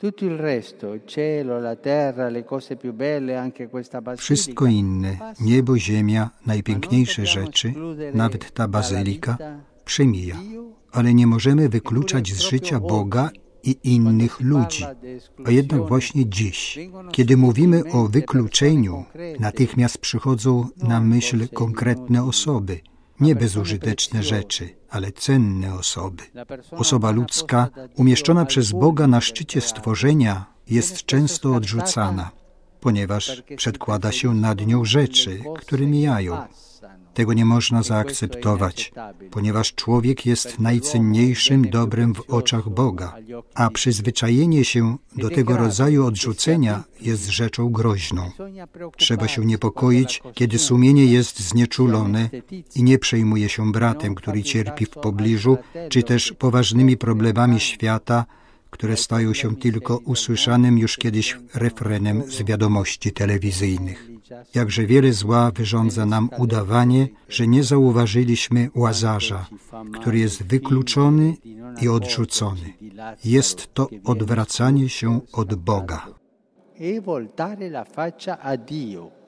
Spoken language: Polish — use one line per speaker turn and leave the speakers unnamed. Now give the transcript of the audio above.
Wszystko inne, niebo, ziemia, najpiękniejsze rzeczy, nawet ta bazylika, przemija. Ale nie możemy wykluczać z życia Boga i innych ludzi. A jednak właśnie dziś, kiedy mówimy o wykluczeniu, natychmiast przychodzą na myśl konkretne osoby, nie bezużyteczne rzeczy, ale cenne osoby. Osoba ludzka, umieszczona przez Boga na szczycie stworzenia, jest często odrzucana, ponieważ przedkłada się nad nią rzeczy, które mijają. Tego nie można zaakceptować, ponieważ człowiek jest najcenniejszym dobrem w oczach Boga, a przyzwyczajenie się do tego rodzaju odrzucenia jest rzeczą groźną. Trzeba się niepokoić, kiedy sumienie jest znieczulone i nie przejmuje się bratem, który cierpi w pobliżu, czy też poważnymi problemami świata, które stają się tylko usłyszanym już kiedyś refrenem z wiadomości telewizyjnych. Jakże wiele zła wyrządza nam udawanie, że nie zauważyliśmy Łazarza, który jest wykluczony i odrzucony. Jest to odwracanie się od Boga.
E voltare la faccia a Dio.